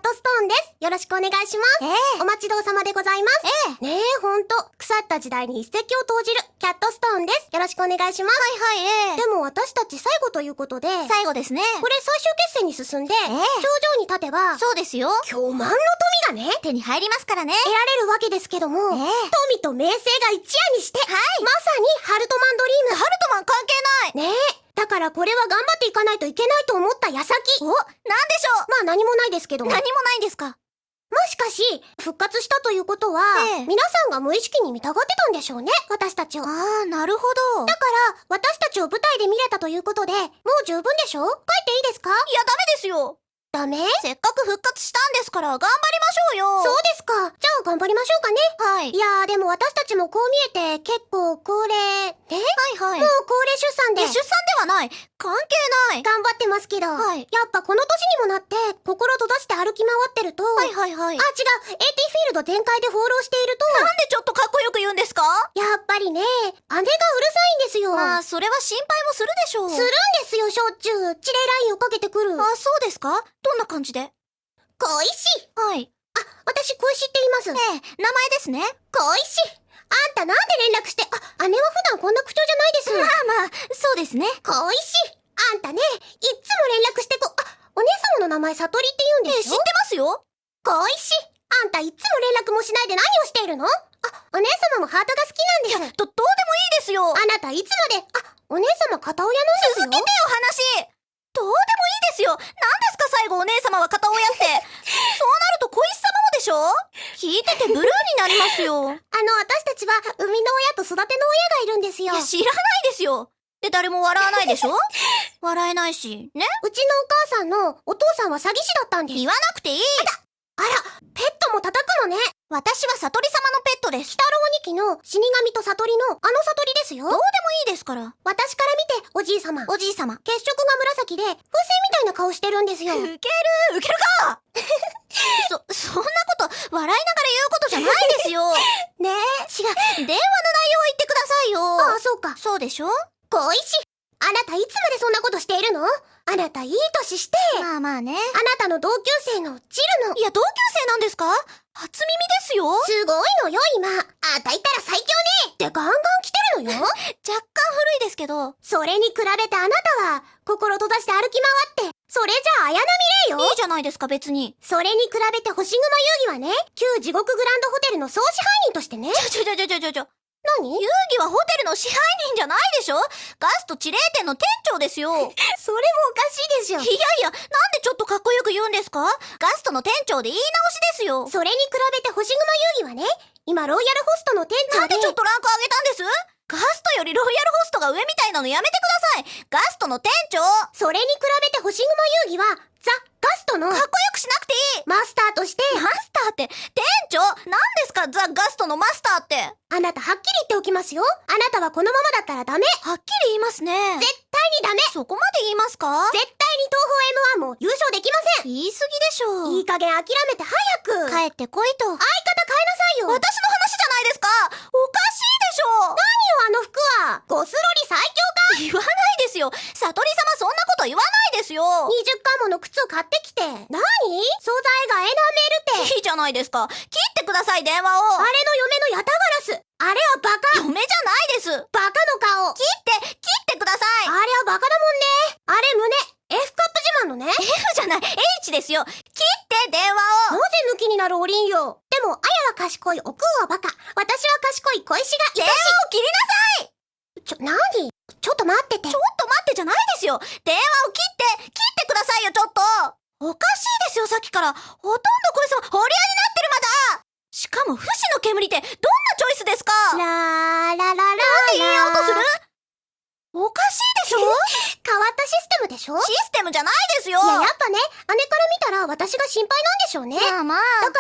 トストーンです。よろしくお願いします。お待ちどうさまでございます。ねえ、ほんと、腐った時代に一石を投じるキャットストーンです。よろしくお願いします。でも私たち最後ということで、 最後ですね。 これ最終決戦に進んで、頂上に立てば、 そうですよ。 巨万の富がね、 手に入りますからね。 得られるわけですけども、富と名声が一夜にして、まさにハルトマンドリーム。 ハルトマン関係ない。 ねえ。だからこれは頑張っていかないといけないと思った矢先。 お、なんでしょう。 まあ何もないですけども。 何もないんですか。 もしかし、復活したということは、皆さんが無意識に見たがってたんでしょうね、私たちを。 ああ、なるほど。 だから、私たちを舞台で見れたということで、もう十分でしょ？帰っていいですか？ いや、ダメですよ。 ダメ？ せっかく復活したんですから頑張りましょうよ。 そうですか。じゃあ頑張りましょうかね。 はい。 いやーでも私たちもこう見えて結構高齢、ね？ はい。 もう高齢出産で。 出産ではない。関係ない。 頑張ってますけど。やっぱこの年にもなって心閉ざして歩き回ってると。あ、違う。AT フィールド全開で放浪していると。 なんでちょっとかっこよく言うんですか？ やっぱりね、姉がうるさいんですよ。 まあ、それは心配もするでしょう。 するんですよ、しょっちゅう。指令ラインをかけてくる。 あ、そうですか？どんな感じで？ 小石。 はい。 あ、私小石って言います。 名前ですね。 小石。あんたなんで連絡して、姉は普段こんな口調じゃないです。 まあ、そうですね。 小石。あんたね、いっつも連絡してお姉様の名前悟りって言うんですよ。 知ってますよ。 小石。あんたいっつも連絡もしないで何をしているの？お姉様もハートが好きなんです。 どうでもいいですよ。 あなたいつまで、お姉様片親なんですよ。 続けてよ、話。どうでもいいですよ。何ですか最後お姉様は片親って。そうなると小石様もでしょ？聞いててブルーになりますよ。 私たちは生みの親と育ての親がいるんですよ。 いや、知らないですよ。で、誰も笑わないでしょ？笑えないし、ね？ うちのお母さんのお父さんは詐欺師だったんです。 言わなくていい。 あら、ペットも叩くのね。 私は悟り様のペットです。 鬼太郎2期の死神と悟りの悟りですよ。 どうでもいいですから。 私から見て、おじい様。 おじい様。 血色が紫で、風船みたいな顔してるんですよ。 ウケるかそんなこと、笑いながら言うことじゃないですよ。 ねえ。 違う。電話の内容を言ってくださいよ。 ああ、そうか。 そうでしょ？ 小石。あなたいつまでそんなことしているの？あなたいい歳して。 まあね。 あなたの同級生のチルの。 いや、同級生なんですか？初耳ですよ。 すごいのよ、今。あたいたら最強ねってガンガン来てるのよ。 若干古いですけど。 それに比べてあなたは、心閉ざして歩き回って、それじゃ綾波レイよ。 いいじゃないですか、別に。 それに比べて星熊遊戯はね、旧地獄グランドホテルの総支配人としてね。何？ 遊戯はホテルの支配人じゃないでしょ？ガスト地霊店の店長ですよ。 それもおかしいでしょ。 いやいや、なんでちょっとかっこよく言うんですか？ガストの店長で言い直しですよ。 それに比べて星熊遊戯はね、今ロイヤルホストの店長で。 なんでちょっとランク上げたんです？ガストよりロイヤルホストが上みたいなのやめてください。ガストの店長。 それに比べて星熊遊戯は、ザ・ガストのかっこよくしなくていい。 マスターとして。 マスターって店長？何ですかザ・ガストのマスターって。 あなたはっきり言っておきますよ。あなたはこのままだったらダメ。 はっきり言いますね。 絶対にダメ。 そこまで言いますか？ 絶対に東宝 M1 も優勝できません。 言い過ぎでしょう。 いい加減諦めて早く。 帰ってこいと。 相方変えなさいよ。 私の話じゃないですか。おかしいでしょう。 何よあの服は。ゴスロリ最強か。 言わないですよ。悟り様そんなこと言わないですよ。 20巻もの靴を買ってきて。何？素材がエナメルって。 いいじゃないですか。切ってください電話を。 あれの嫁のヤタガラス。あれはバカ。 嫁じゃないです。 バカの顔。 切ってください。 あれはバカだもんね。あれ胸。F カップ自慢のね。 F じゃない H ですよ。切って電話を。 なぜ抜きになるおりんよ。でも、あやは賢い、おくうはバカ。私は賢い、小石が電話を切りなさい。 なに？ちょっと待ってて。 ちょっと待ってじゃないですよ。電話を切ってくださいよちょっと。おかしいですよさっきから。ほとんどこれさ、掘り合いになってるまだ。しかも不死の煙ってどんなチョイスですか？ ラーラララー。 なんで言いようとする？おかしいでしょ？ 変わったシステムでしょ？ システムじゃないですよ。 いや、やっぱね、姉から見たら私が心配なんでしょうね。 まあ。 だから、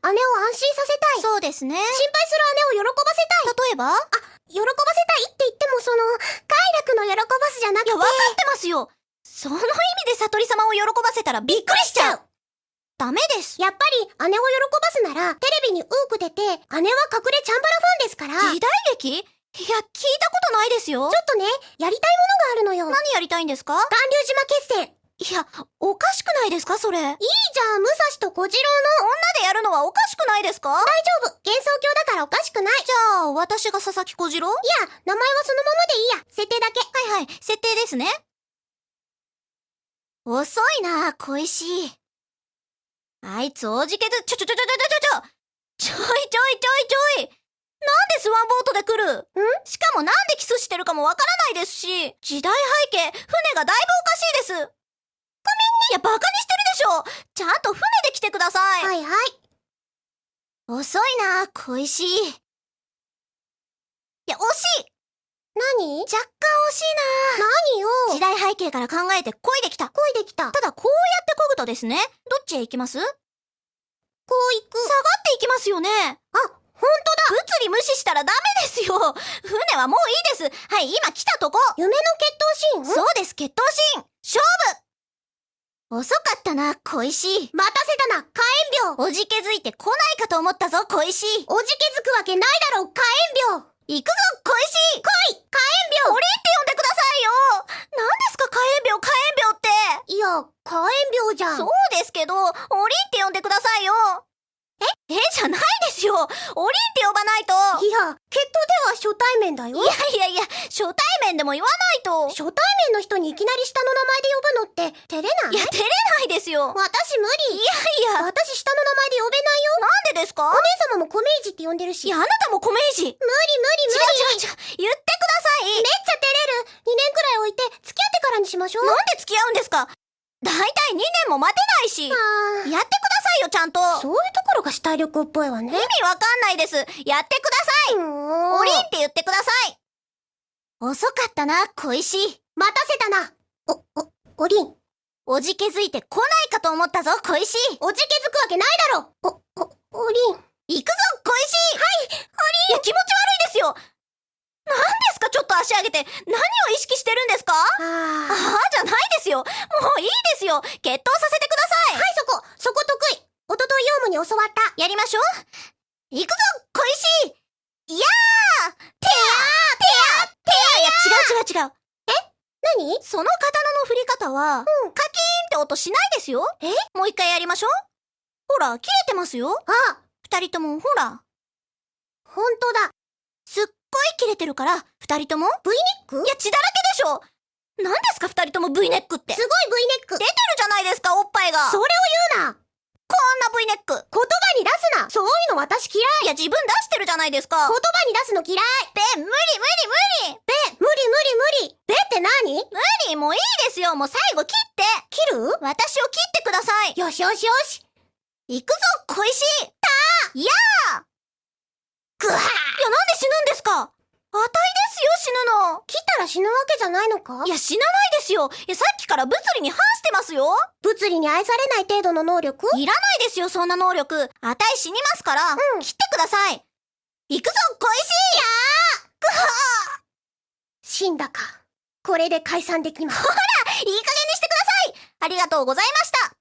姉を安心させたい。 そうですね。 心配する姉を喜ばせたい。 例えば？ 喜ばせたいって言っても快楽の喜ばすじゃなくて。 いや、わかってますよ。その意味で悟り様を喜ばせたらびっくりしちゃう。ダメです。 やっぱり姉を喜ばすなら、テレビに多く出て、姉は隠れチャンバラファンですから。 時代劇？いや、聞いたことないですよ。 ちょっとね、やりたいものがあるのよ。 何やりたいんですか？ 巌流島決戦。 いや、おかしくないですかそれ。 いいじゃん、武蔵と小次郎の。 女でやるのはおかしくないですか？ 大丈夫、幻想郷だからおかしくない。 じゃあ、私が佐々木小次郎？ いや、名前はそのままでいいや。設定だけ。 はいはい、設定ですね。遅いな、小石。あいつ、おじけず、ちょい。なんでスワンボートで来る？しかもなんでキスしてるかもわからないですし、時代背景、船がだいぶおかしいです。ごめんね。いや、バカにしてるでしょ。ちゃんと船で来てください。 はいはい。 遅いな、小石。いや、惜しい。 何？ 若干惜しいな。 何よ。 時代背景から考えて漕いできた。 漕いできた。 ただ、こうやって漕ぐとですね、どっちへ行きます？ こう行く。 下がっていきますよね。 あ、ほんとだ。 物理無視したらダメですよ。船はもういいです。はい、今来たとこ。 夢の決闘シーン？ そうです、決闘シーン。勝負。遅かったな、小石。 待たせたな、火炎病。 おじけづいて来ないかと思ったぞ、小石。 おじけづくわけないだろう、火炎病。 行くぞ、小石。 来い、火炎降りって呼んでくださいよ。何ですか、火炎病って。 病。いや、火炎病じゃん。 そうですけど、降りって呼んでくださいよ。じゃないですよ。降りって呼ばないと。 いや、決闘では初対面だよ。 いや、初対面でも言わないと。 初対面の人にいきなり下の名前で呼ぶのって照れない？ いや、照れないですよ。 私無理。 いや、 私下の名前で呼べないよ。 なんでですか？ お姉様もコメイジって呼んでるし。 いや、あなたもコメイジ。 無理無理。 違う。言ってください。 めっちゃ照れる。2年くらい置いて付き合ってからにしましょう。 なんで付き合うんですか？だいたい2年も待てないし。やってくださいよ、ちゃんと。 そういうところが死体力っぽいわね。 意味わかんないです。やってください。おりんって言ってください。遅かったな、小石。 待たせたな。おりん。 おじけづいて来ないかと思ったぞ、小石。 おじけづくわけないだろ。おりん。 行くぞ、小石。はい、おりん。いや、気持ち悪いですよ。何ですか、ちょっと足上げて。何を意識してるんですか？ああじゃないですよ。もういいですよ。決闘させてください。 はい、そこ得意。おとといヨウムに教わった。 やりましょう。行くぞ、小石。いやーてやいや、違う。 何？ その刀の振り方は、カキーンって音しないですよ。もう一回やりましょう。ほら、切れてますよ。 あ、 二人とも、ほら。 ほんとだ。 すっごい切れてるから、二人とも V ネック？ いや、血だらけでしょ。何ですか、二人とも V ネックって。 すごい V ネック。 出てるじゃないですか、おっぱいが。 それを言うな。 こんな V ネック。 言葉に出すな。そういうの私嫌い。 いや、自分出してるじゃないですか。 言葉に出すの嫌い。 無理。 無理。べって何？ 無理、もういいですよ。もう最後切って。 切る？ 私を切ってください。 よし。 行くぞ、小石。いやーぐわー。いや、なんで死ぬんですか？値ですよ、死ぬの。 切ったら死ぬわけじゃないのか？ いや、死なないですよ。いや、さっきから物理に反してますよ。 物理に愛されない程度の能力？ いらないですよ、そんな能力。死にますから。切ってください。行くぞ、小石。ぐはー。 死んだか。これで解散できます。 いい加減にしてください。ありがとうございました。